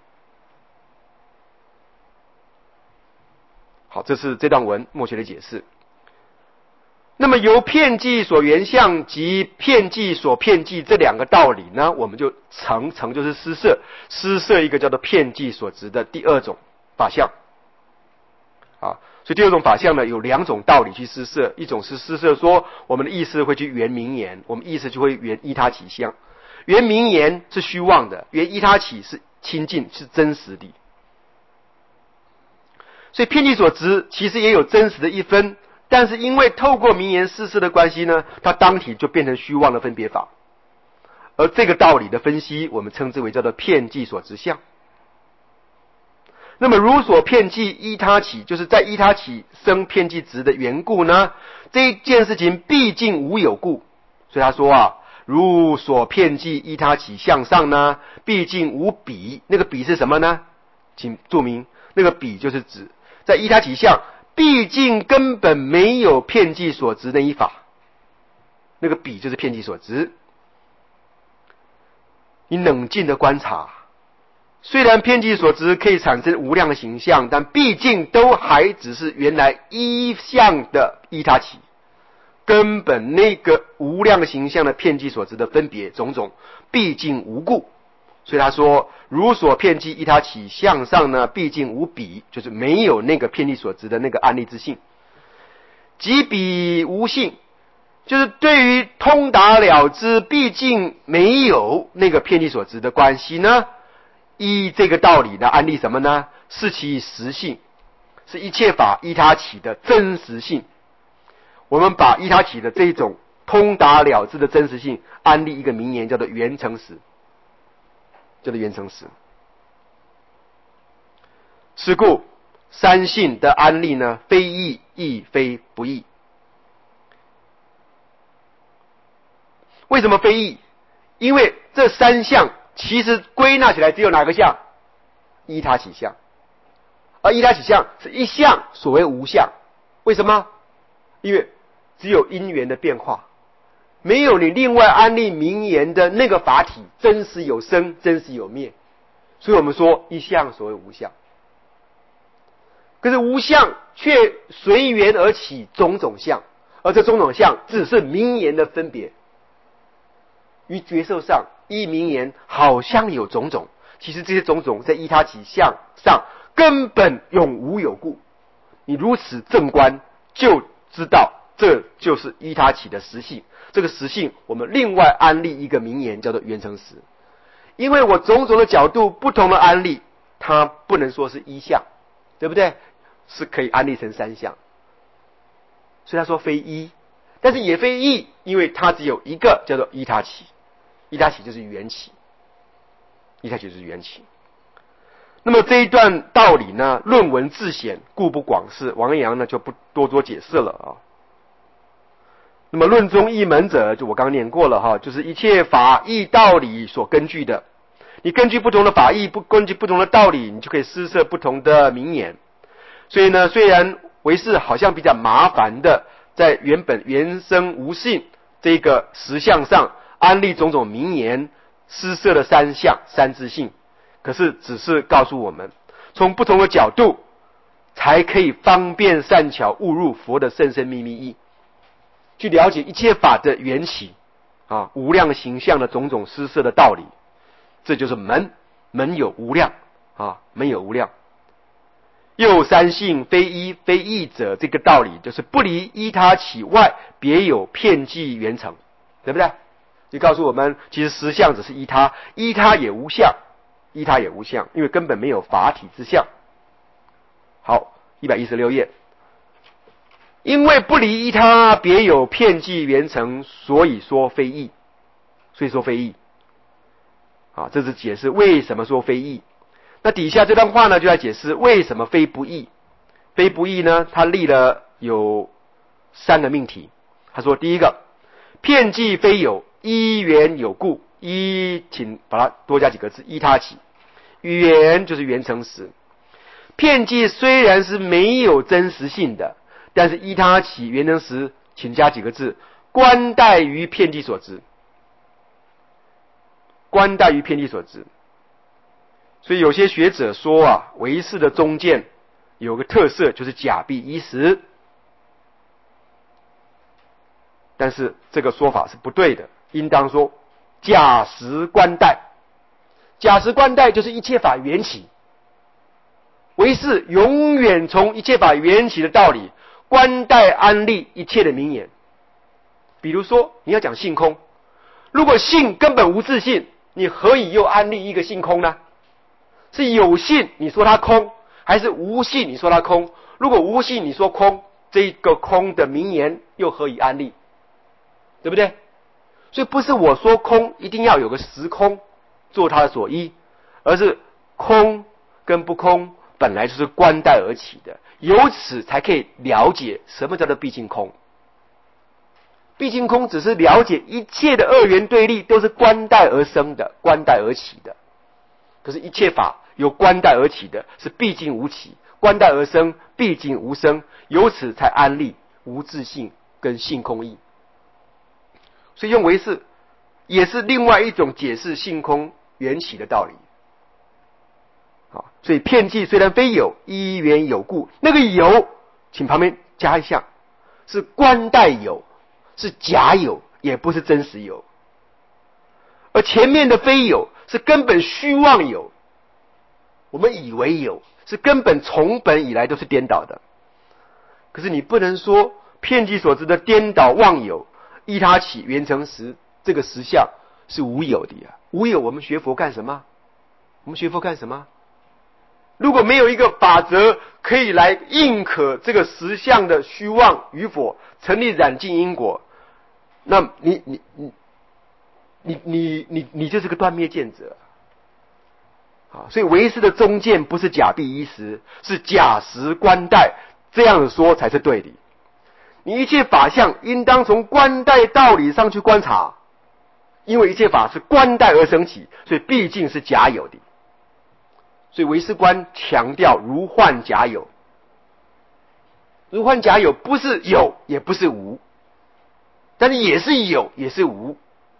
好，这是这段文墨学的解释。那么由片剂所原相及片剂所片剂这两个道理呢，我们就成就是施设一个叫做片剂所执的第二种法相。啊，所以第二种法相呢有两种道理去施设，一种是施设说我们的意识会去圆名言，我们意识就会圆依他起相。圆名言是虚妄的，圆依他起是清净是真实的。所以片剂所执其实也有真实的一分，但是因为透过名言施设的关系呢，它当体就变成虚妄的分别法。而这个道理的分析，我们称之为叫做片剂所执相。那么如所片剂依他起，就是在依他起生片剂执的缘故呢，这一件事情毕竟无有故。所以他说啊，如所片剂依他起向上呢，毕竟无比。那个比是什么呢？请注明，那个比就是指在依他起相毕竟根本没有片剂所执那一法，那个比就是片剂所执。你冷静的观察，虽然片剂所执可以产生无量的形象，但毕竟都还只是原来一相的依他起，根本那个无量形象的片剂所执的分别种种毕竟无故。所以他说如所片剂依他起向上呢，毕竟无比，就是没有那个片剂所执的那个安立之性。即彼无性，就是对于通达了知毕竟没有那个片剂所执的关系呢，依这个道理的安立什么呢？是其实性，是一切法依他起的真实性。我们把依他起的这种通达了知的真实性安立一个名言，叫做圆成实，叫做圆成实。是故三性的安立呢，非义亦非不义。为什么非义？因为这三项其实归纳起来只有哪个相？依他起相。而依他起相是一相所谓无相。为什么？因为只有因缘的变化，没有你另外安立名言的那个法体真实有生，真实有灭。所以我们说一相所谓无相。可是无相却随缘而起种种相，而这种种相只是名言的分别。 于觉受上，依名言好像有种种，其实这些种种在依他起相上根本永无有故。你如此正观，就知道这就是依他起的实性。这个实性我们另外安立一个名言，叫做缘成实。因为我种种的角度不同的安立，它不能说是一相，对不对？是可以安立成三相。所以他说非一，但是也非异，因为它只有一个叫做依他起，依他起就是缘起，依他起就是缘起。那么这一段道理呢，论文自显，故不广释，王阳呢就不多做解释了啊。那么论中一门者，就我刚念过了哈，就是一切法义道理所根据的。你根据不同的法义，根据不同的道理，你就可以施设不同的名言。所以呢，虽然唯识好像比较麻烦的，在原本原生无性这个实相上安立种种名言，施设了三相三自性，可是只是告诉我们，从不同的角度，才可以方便善巧悟入佛的甚深秘密义，去了解一切法的缘起啊，无量形象的种种施设的道理。这就是门有无量啊，门有无量。又三性非一非异者，这个道理就是不离依他起外，别有遍计缘成，对不对？就告诉我们，其实实相只是依他，依他也无相，依他也无相，因为根本没有法体之相。好，116页。因为不离依他，别有遍计缘成，所以说非异，所以说非异。啊，这是解释为什么说非异。那底下这段话呢，就在解释为什么非不异。非不异呢，他立了有3个命题。他说，第一个，遍计非有，依缘有故。依，请把它多加几个字，依他起。缘就是缘成实。遍计虽然是没有真实性的，但是依他起缘成实，请加几个字，观待于遍计所知。观待于遍计所知。所以有些学者说啊，唯识的中见有个特色，就是假必依实。但是这个说法是不对的，应当说假实观待。假实观待就是一切法缘起。唯识永远从一切法缘起的道理观待安立一切的名言。比如说你要讲性空，如果性根本无自性，你何以又安立一个性空呢？是有性你说它空，还是无性你说它空？如果无性你说空，这个空的名言又何以安立？对不对？所以不是我说空一定要有个实空做它的所依，而是空跟不空本来就是观待而起的，由此才可以了解什么叫做毕竟空。毕竟空只是了解一切的二元对立都是观待而生的，观待而起的。可是，一切法由观待而起的是毕竟无起，观待而生毕竟无生，由此才安立无自性跟性空义。所以用唯识也是另外一种解释性空缘起的道理。好，所以遍计虽然非有，依缘有故，那个有，请旁边加一下，是观待有，是假有，也不是真实有。而前面的非有是根本虚妄有，我们以为有，是根本从本以来都是颠倒的。可是你不能说遍计所知的颠倒妄有，依他起缘成实，这个实相是无有的呀。无有，我们学佛干什么？我们学佛干什么？如果没有一个法则可以来认可这个实相的虚妄与否，成立染净因果，那你就是个断灭见者啊！所以唯识的中见不是假必依实，是假实观待，这样说才是对的。你一切法相应当从观待道理上去观察，因为一切法是观待而生起，所以毕竟是假有的。所以唯识观强调如幻假有，如幻假有不是有也不是无，但是也是有也是无，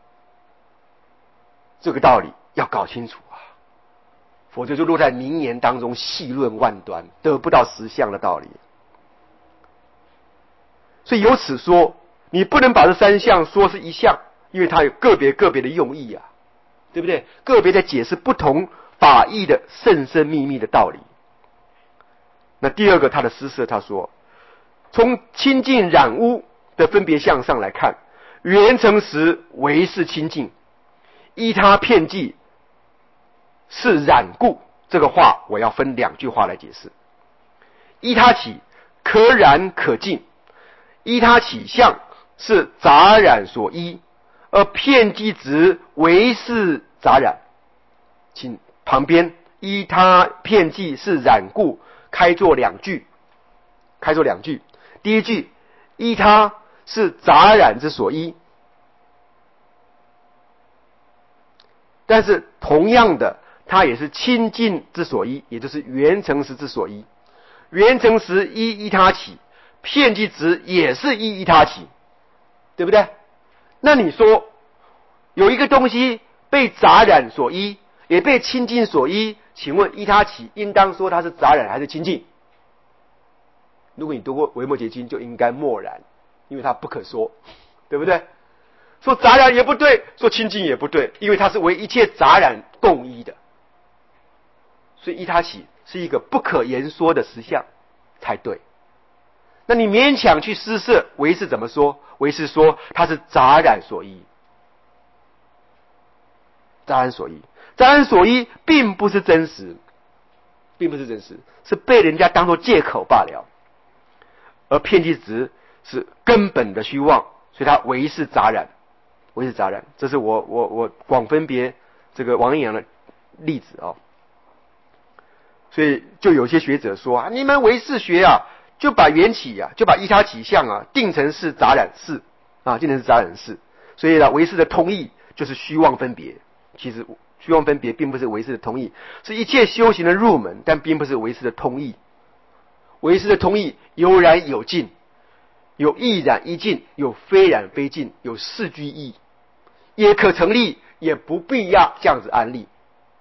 这个道理要搞清楚啊，否则就落在名言当中细论万端，得不到实相的道理。所以由此说，你不能把这三项说是一项， 因为它有个别的用意啊，对不对？个别在解释不同法义的甚深秘密的道理。那第二个他的施设，他说从清净染污的分别相上来看，缘成实为是清净，依他遍计是染故。这个话我要分两句话来解释。依他起可染可净，依他起相是杂染所依，而遍计执为是杂染。请旁边依他遍计是染故开作两句。第一句，依他是杂染之所依，但是同样的，它也是清净之所依，也就是缘成实之所依。缘成实依他起，遍计执也是依他起，对不对？那你说有一个东西被杂染所依，也被清净所依，请问依他起应当说它是杂染还是清净？如果你读过维摩诘经，就应该默然，因为它不可说，对不对？说杂染也不对，说清净也不对，因为它是为一切杂染共依的，所以依他起是一个不可言说的实相才对。那你勉强去施设，唯识怎么说？唯识说它是杂染所依，杂染所依，杂染所依并不是真实，是被人家当作借口罢了。而遍计执是根本的虚妄，所以它唯是杂染，这是我广分别这个王阴阳的例子啊。所以就有些学者说啊，你们唯识学啊，就把缘起啊，就把依他起相啊定成是杂染事啊，所以呢，唯识的通义就是虚妄分别。其实虚妄分别并不是唯识的通义，是一切修行的入门，但并不是唯识的通义。唯识的通义有染有净，有亦染亦净，有非染非净，有四句义，也可成立，也不必要这样子安立。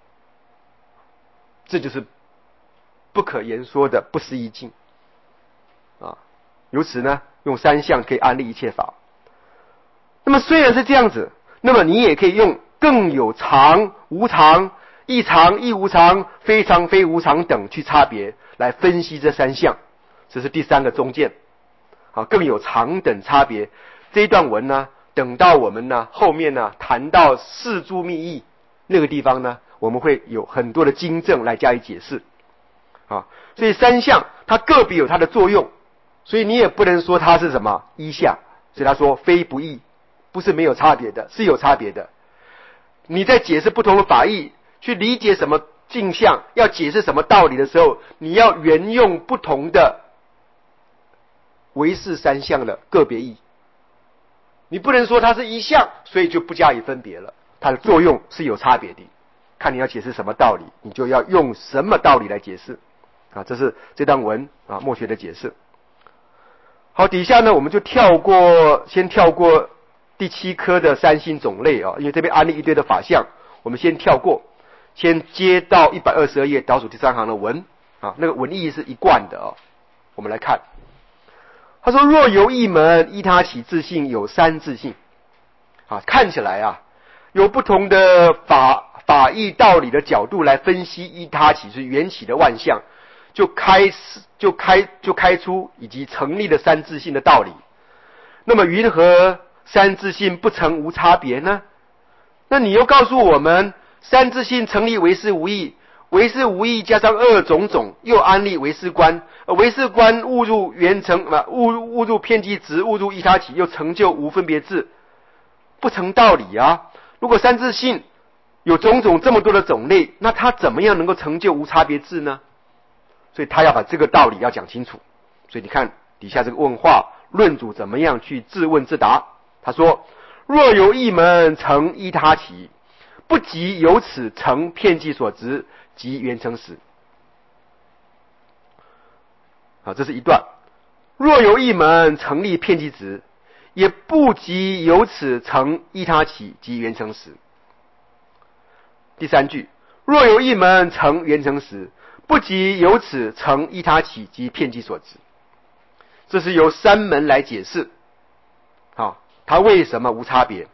这就是不可言说的不思议境啊！由此呢，用三相可以安立一切法。那么虽然是这样子，那么你也可以用更有常、无常、异常、异无常、非常、非无常等去差别来分析这三相。这是第三个中见。好，更有常等差别。这一段文呢，等到我们呢后面呢谈到四诸密意那个地方呢，我们会有很多的经证来加以解释。啊，所以三相它个别有它的作用，所以你也不能说它是什么一相。所以他说非不异，不是没有差别的，是有差别的。你在解释不同的法义，去理解什么镜像，要解释什么道理的时候，你要沿用不同的唯识三相的个别义。你不能说它是一相，所以就不加以分别了，它的作用是有差别的。看你要解释什么道理，你就要用什么道理来解释啊，这是这段文啊默学的解释。好，底下呢我们就先跳过第7科的三性种类啊，因为这边安利一堆的法相，我们先跳过，先接到122页倒数第3行的文啊，那个文意是一贯的啊。我们来看，他说若由一门依他起自性有三自性啊，看起来啊有不同的法义道理的角度来分析依他起是缘起的万象，就开出以及成立的三自性的道理。那么云何三自性不成无差别呢？那你又告诉我们三自性成立唯识无异，唯识无异加上二种种，又安立唯识观，唯识观误入缘成误入遍计执，误入依他起，又成就无分别智，不成道理啊！如果三自性有种种这么多的种类，那它怎么样能够成就无差别智呢？所以他要把这个道理要讲清楚。所以你看底下这个问话，论主怎么样去自问自答。他说若由一门成依他起，不及由此成遍计所执及缘成实。好，这是一段。若由一门成立遍计执，也不及由此成依他起及缘成实。第三句，若由一门成缘成实，不及由此成依他起及遍计所执。这是由三门来解释，好，它为什么无差别？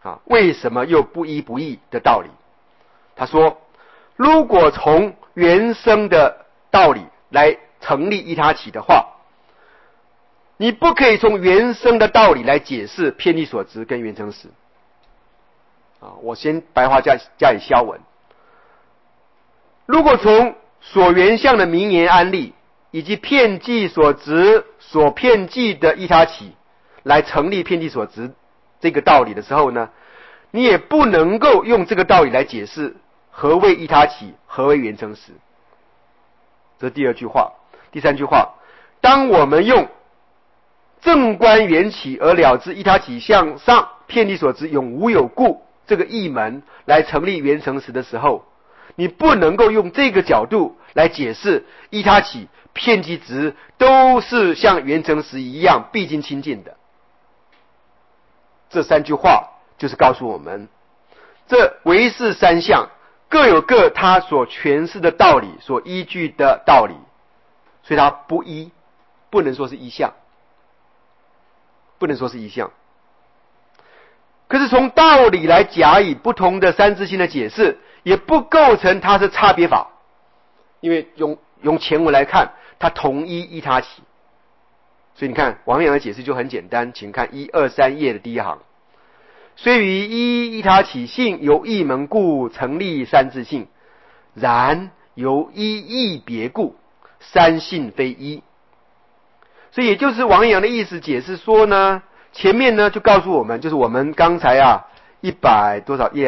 为什么又不一不异的道理？他说，如果从原生的道理来成立一他起的话，你不可以从原生的道理来解释遍计所执跟缘成实。我先白话加以消文。如果从所缘相的名言安立，以及遍计所执所遍计的一他起来成立遍计所执这个道理的时候呢，你也不能够用这个道理来解释何谓一他起，何谓缘成实。这是第二句话。第三句话，当我们用正观缘起而了知一他起向上遍计所执永无有故这个义门来成立缘成实的时候，你不能够用这个角度来解释一他起遍计执都是像缘成实一样必经清净的。这三句话就是告诉我们，这唯是三相各有各他所诠释的道理，所依据的道理，所以它不一，不能说是一相，不能说是一相。可是从道理来假以不同的三自性的解释，也不构成它是差别法，因为用前文来看，它同一一他起。所以你看王阳的解释就很简单，请看1、2、3页的第一行。虽于一他起性由一门故成立三自性，然由一异别故三性非一。所以也就是王阳的意思解释说呢，前面呢就告诉我们，就是我们刚才100多少页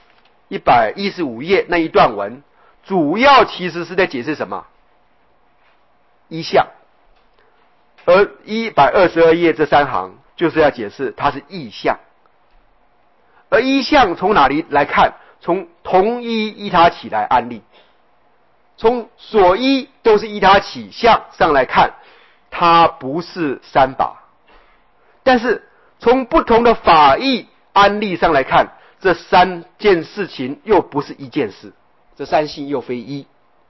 115页那一段文，主要其实是在解释什么？一相。而122页这3行就是要解释它是异相。而一相从哪里来看？从同一一他起来安立，从所依都是一他起相上来看，它不是三法。但是从不同的法义安立上来看，这三件事情又不是一件事，这三性又非一，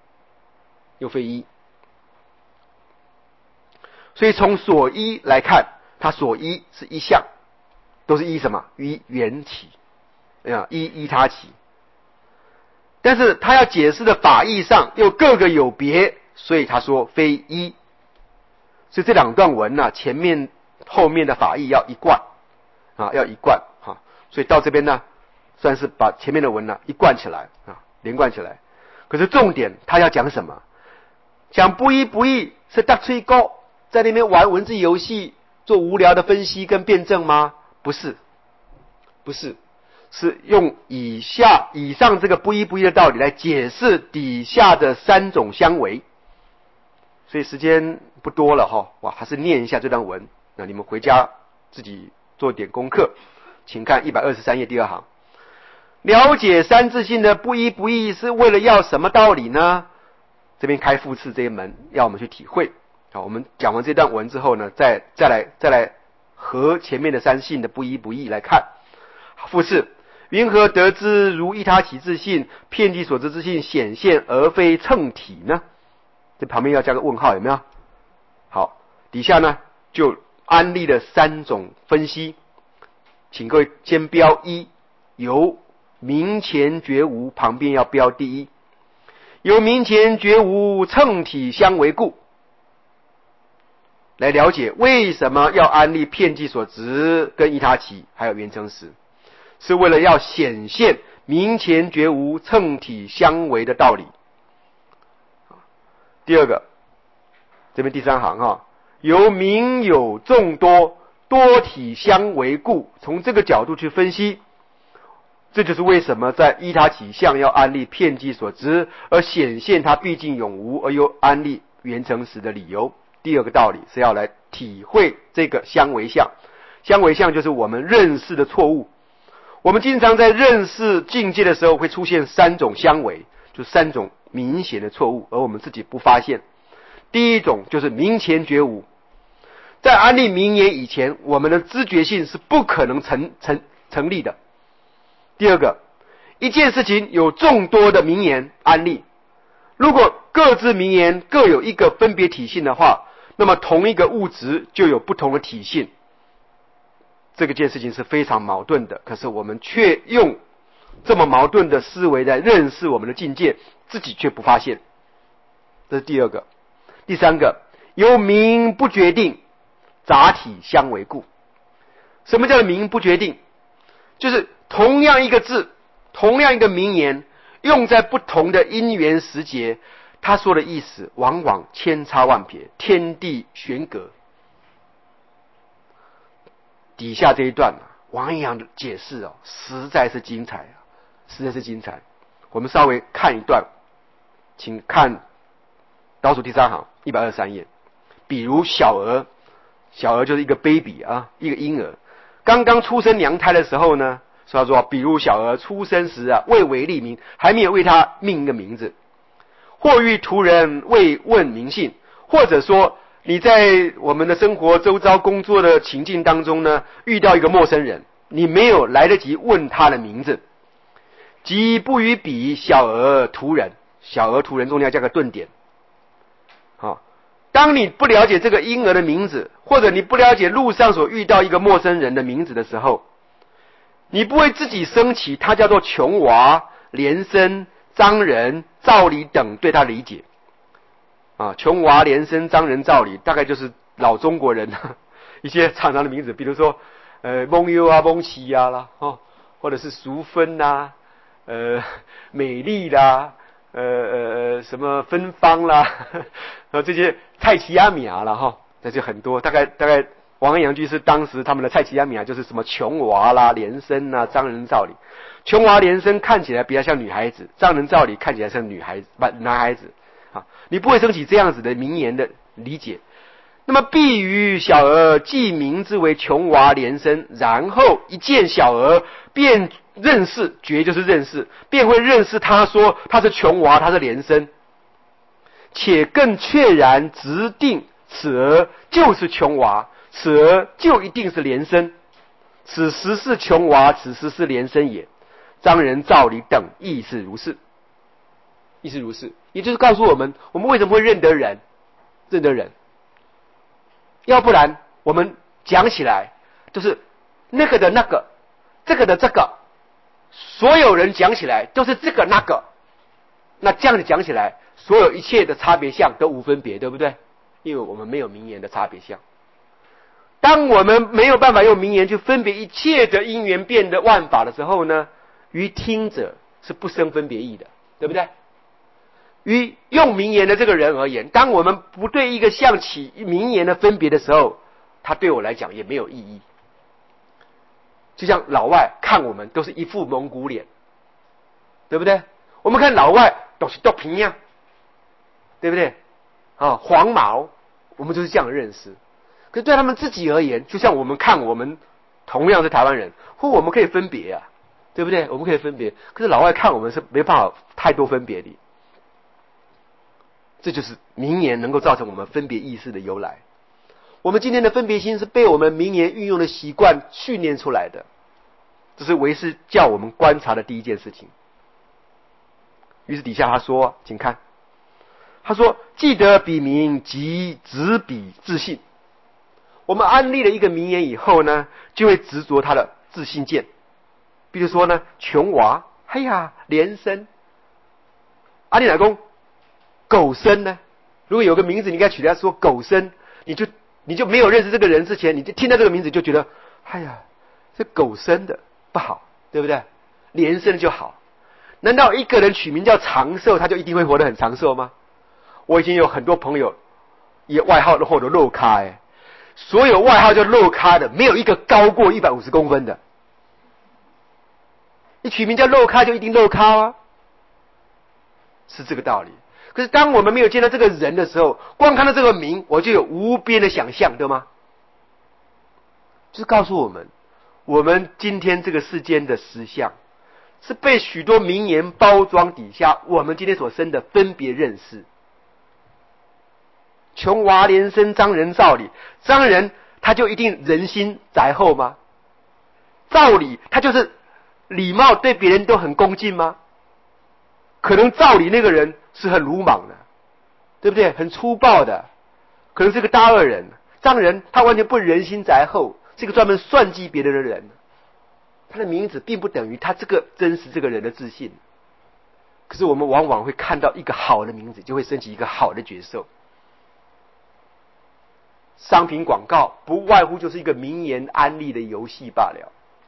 所以从所依来看，它所依是一相，都是依什么？依缘起，依他起。但是他要解释的法义上又各个有别，所以他说非一。所以这两段文前面后面的法义要一贯要一贯所以到这边呢，算是把前面的文一贯起来连贯起来。可是重点他要讲什么？讲不一不异是大吹高，在那边玩文字游戏，做无聊的分析跟辩证吗？不是，是用以上这个不一不异的道理来解释底下的三种相违。所以时间不多了还是念一下这段文，那你们回家自己做点功课，请看123页第2行。了解三自性的不一不异是为了要什么道理呢？这边开复次这一门要我们去体会。我们讲完这段文之后呢，再来和前面的三性的不一不异来看。复次，云何得知如一他起自性遍计所知之性显现而非称体呢？这旁边要加个问号，有没有？好，底下呢就安立了三种分析，请各位先标一，由明前觉无，旁边要标第一，由明前觉无称体相为故，来了解为什么要安立遍计所执跟一他起还有缘成实，是为了要显现明前觉无称体相为的道理。第二个，这边第3行由明有众多多体相为故，从这个角度去分析，这就是为什么在依他起相要安立遍计所执，而显现它毕竟永无，而又安立缘成实的理由。第二个道理是要来体会这个相违相，相违相就是我们认识的错误。我们经常在认识境界的时候会出现3种相违，就3种明显的错误，而我们自己不发现。第一种就是明前觉无，在安立明言以前，我们的知觉性是不可能成立的。第二个，一件事情有众多的明言安立，如果各自明言各有一个分别体性的话，那么同一个物质就有不同的体性。 这件事情是非常矛盾的，可是我们却用这么矛盾的思维来认识我们的境界，自己却不发现。这是第二个。第三个，由名不决定，杂体相为故。什么叫做名不决定？就是同样一个字，同样一个名言，用在不同的因缘时节，他说的意思往往千差万别，天地悬隔。底下这一段王阳的解释实在是精彩实在是精彩。我们稍微看一段，请看倒数第3行123页。比如小儿，小儿就是一个 baby 一个婴儿，刚刚出生娘胎的时候呢，他说比如小儿出生时未为立名，还没有为他命一个名字，或遇途人未问名姓，或者说你在我们的生活周遭工作的情境当中呢，遇到一个陌生人，你没有来得及问他的名字，即不与彼小儿途人，小儿途人中间要加个顿点。当你不了解这个婴儿的名字，或者你不了解路上所遇到一个陌生人的名字的时候，你不会自己升起他叫做琼娃、连生、张仁、赵李等对他理解。琼娃、连生、张仁、赵李大概就是老中国人一些常常的名字，比如说蒙优蒙奇啦，或者是淑芬美丽啦，什么芬芳啦，这些蔡奇亚米亚啦这就很多，大概王安阳居士当时他们的蔡奇亚米亚就是什么琼娃啦、连生张仁、赵李。琼娃、连生看起来比较像女孩子，张仁、赵李看起来像男孩子你不会升起这样子的名言的理解。那么必于小儿记名之为琼娃、连生，然后一见小儿便认识，觉就是认识，便会认识他，说他是琼娃，他是连生，且更确然直定此儿就是琼娃，此儿就一定是连生，此时是琼娃，此时是连生也。张仁、赵李等亦是如是，亦是如是，也就是告诉我们为什么会认得人，要不然我们讲起来就是那个的那个，这个的这个，所有人讲起来都是这个那个，那这样子讲起来，所有一切的差别相都无分别，对不对？因为我们没有名言的差别相。当我们没有办法用名言去分别一切的因缘变的万法的时候呢，于听者是不生分别意的，对不对？于用名言的这个人而言，当我们不对一个相起名言的分别的时候，他对我来讲也没有意义。就像老外看我们都是一副蒙古脸，对不对？我们看老外都是平样，对不对？黄毛，我们就是这样认识。可是对他们自己而言，就像我们看我们同样是台湾人，或我们可以分别对不对？我们可以分别，可是老外看我们是没办法太多分别的。这就是名言能够造成我们分别意识的由来。我们今天的分别心是被我们名言运用的习惯训练出来的，这是为师叫我们观察的第一件事情。于是底下他说，请看，他说记得笔名即执笔自信。我们安立了一个名言以后呢，就会执着他的自信见。比如说呢，琼娃，连生，你老公狗生呢？如果有个名字你该取他说狗生，你就没有认识这个人之前，你就听到这个名字就觉得这狗生的不好，对不对？连生就好。难道一个人取名叫长寿，他就一定会活得很长寿吗？我已经有很多朋友也外号都或者肉咖所有外号叫肉咖的，没有一个高过150公分的。你取名叫肉咖就一定肉咖是这个道理。可是当我们没有见到这个人的时候，光看到这个名，我就有无边的想象，对吗？就是告诉我们，我们今天这个世间的实相是被许多名言包装底下我们今天所生的分别认识。琼娃、连生、张仁、赵李，张仁他就一定人心宅厚吗？赵李他就是礼貌对别人都很恭敬吗？可能赵李那个人是很鲁莽的，对不对？很粗暴的，可能是个大恶人。张仁他完全不人心宅厚， 是一个专门算计别人的人，他的名字并不等于他这个真实这个人的自信。可是我们往往会看到一个好的名字，就会升起一个好的角色。商品广告不外乎就是一个名言安利的游戏罢了。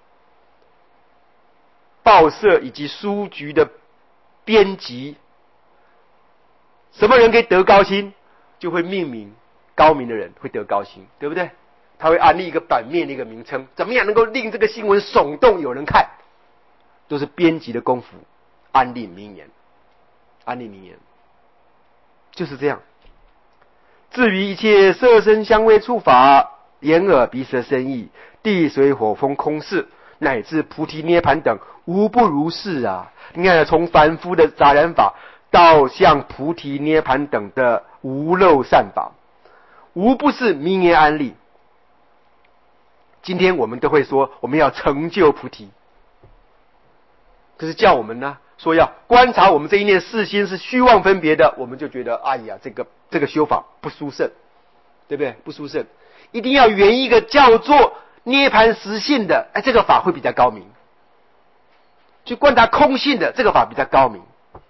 报社以及书局的编辑，什么人可以得高薪，就会命名高明的人会得高薪，对不对？他会安利一个版面的一个名称，怎么样能够令这个新闻耸动有人看，都是编辑的功夫。安利名言，安利名言就是这样。至于一切色声香味触法，眼耳鼻舌身意，地水火风空识，乃至菩提涅盘等，无不如是啊！你看，从凡夫的杂染法到像菩提涅盘等的无漏善法，无不是名言安利。今天我们都会说我们要成就菩提，可是叫我们呢说要观察我们这一念四心是虚妄分别的，我们就觉得哎呀，这个修法不殊胜，对不对？不殊胜，一定要圆一个叫做涅盘实性的，这个法会比较高明。去观察空性的，这个法比较高明，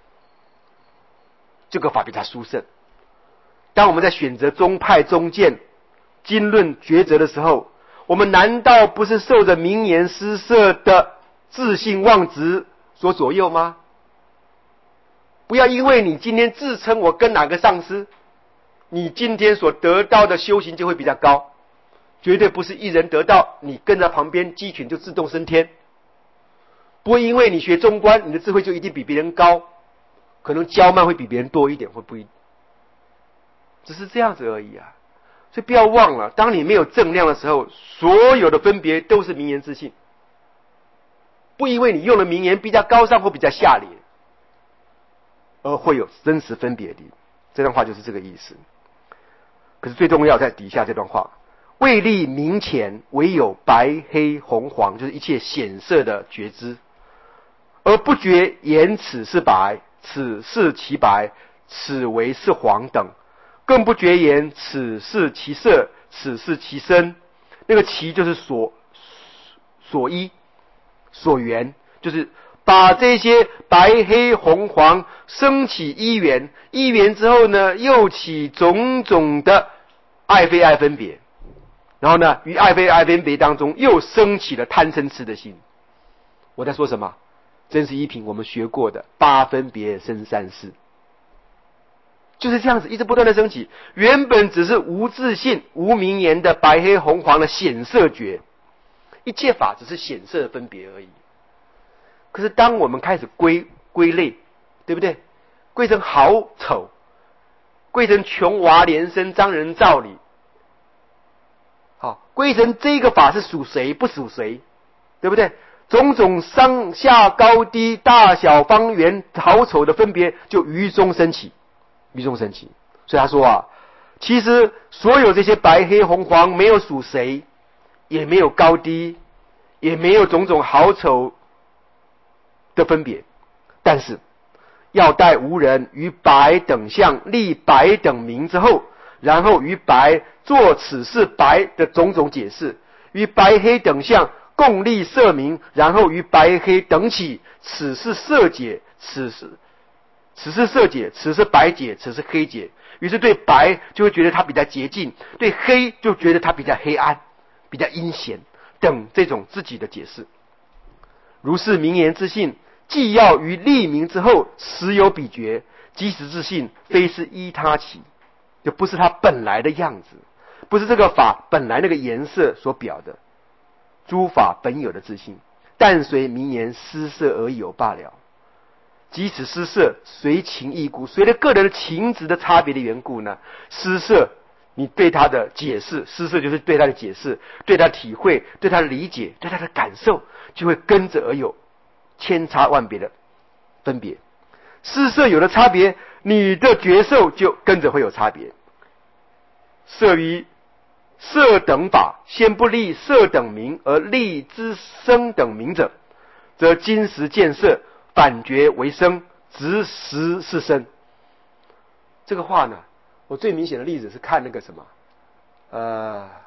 这个法比较殊胜。当我们在选择宗派宗见经论抉择的时候，我们难道不是受着名言施设的自信妄执所左右吗？不要因为你今天自称我跟哪个上司，你今天所得到的修行就会比较高，绝对不是一人得道你跟在旁边鸡群就自动升天。不会因为你学中观，你的智慧就一定比别人高，可能骄慢会比别人多一点，会不一定，只是这样子而已啊。所以不要忘了，当你没有正量的时候，所有的分别都是名言自信。不因为你用的名言比较高尚或比较下劣，而会有真实分别的。这段话就是这个意思。可是最重要在底下这段话，为立明前，唯有白黑红黄，就是一切显色的觉知，而不觉言此是白，此是其白，此为是黄等，更不觉言此是其色，此是其身。那个其就是所依所缘，就是把这些白黑红黄升起依缘，依缘之后呢，又起种种的爱非爱分别，然后呢，于爱非爱分别当中又升起了贪嗔痴的心。我在说什么？真实一品我们学过的八分别生三世，就是这样子一直不断的升起。原本只是无自信无名言的白黑红黄的显色觉，一切法只是显色的分别而已。可是当我们开始归类，对不对？归成好丑，归成琼娃连生张人造理，好，归成这个法是属谁不属谁，对不对？种种上下高低大小方圆好丑的分别就于中升起，于中升起。所以他说啊，其实所有这些白黑红黄没有属谁，也没有高低，也没有种种好丑的分别，但是要待无人于白等相立白等名之后，然后于白做此是白的种种解释，于白黑等相共立色名，然后于白黑等起，此是色解，此是色解，此是白解，此是黑解。于是对白就会觉得它比较洁净，对黑就觉得它比较黑暗，比较阴险等这种自己的解释。如是名言之性，既要于立名之后实有比觉，即使自信非是依他起，就不是它本来的样子，不是这个法本来那个颜色所表的诸法本有的自信，但随名言施设而有罢了。即使施设随情异故，随着个人的情执的差别的缘故呢，施设你对他的解释，施设就是对他的解释，对他的体会，对他的理解，对他的感受，就会跟着而有千差万别的分别。施设有了差别，你的觉受就跟着会有差别。摄于色等法，先不立色等名，而立之声等名者，则今时见色，反觉为声，执实是声。这个话呢，我最明显的例子是看那个什么，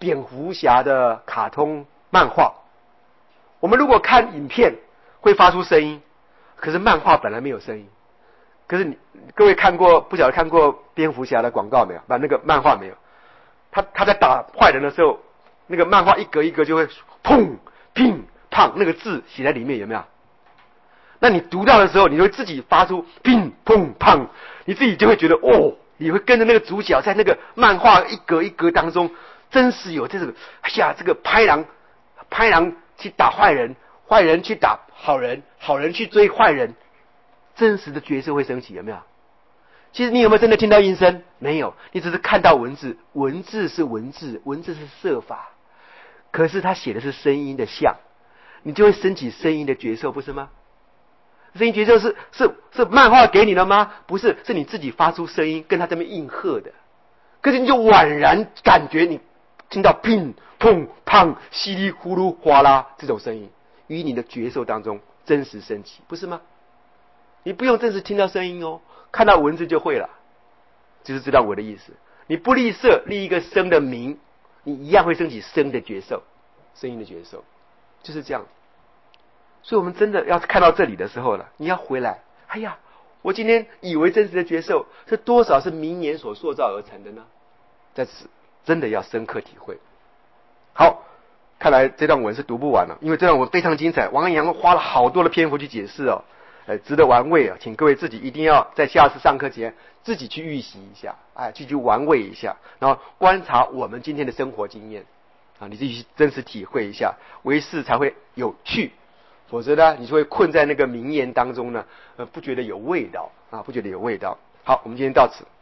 蝙蝠侠的卡通漫画。我们如果看影片会发出声音，可是漫画本来没有声音。可是各位看过，不晓得看过蝙蝠侠的广告没有？那个漫画没有？他在打坏人的时候，那个漫画一格一格就会砰、乒、砰，那个字写在里面，有没有？那你读到的时候，你就会自己发出乒、砰、砰，你自己就会觉得哦，你会跟着那个主角在那个漫画一格一格当中，真实有这个，哎呀，这个拍狼去打坏人，坏人去打好人，好人去追坏人，真实的角色会升起，有没有？其实你有没有真的听到音声？没有，你只是看到文字，文字是文字，文字是设法，可是他写的是声音的像，你就会升起声音的角色，不是吗？声音角色是漫画给你的吗？不是，是你自己发出声音跟他这边应和的。可是你就宛然感觉你听到乒砰砰稀里呼噜哗啦这种声音，于你的角色当中真实升起，不是吗？你不用真实听到声音哦，看到文字就会了，就是知道我的意思。你不立色立一个声的名，你一样会升起声的角色，声音的角色，就是这样。所以我们真的要看到这里的时候了，你要回来。哎呀，我今天以为真实的角色，是多少是名言所塑造而成的呢？在此真的要深刻体会。好，看来这段文是读不完了，因为这段文非常精彩，王安阳花了好多的篇幅去解释哦，值得玩味啊！请各位自己一定要在下次上课前自己去预习一下，去玩味一下，然后观察我们今天的生活经验啊，你自己去真实体会一下，为事才会有趣。否则呢，你就会困在那个名言当中呢，不觉得有味道啊，不觉得有味道。好，我们今天到此。